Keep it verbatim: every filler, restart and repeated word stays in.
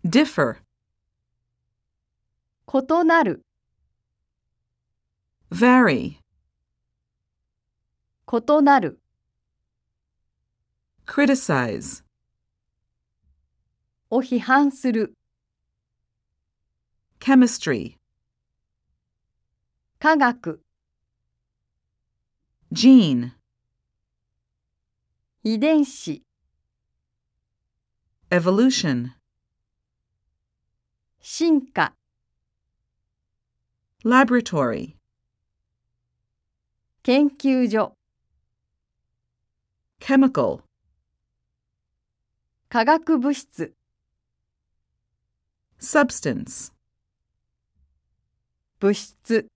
differ, 異なる、 vary, 異なる、 criticize, を批判する、 chemistry, 科学、 gene, 遺伝子、 evolution, 進化、 laboratory, 研究所、 chemical, 化学物質、 substance. 物質。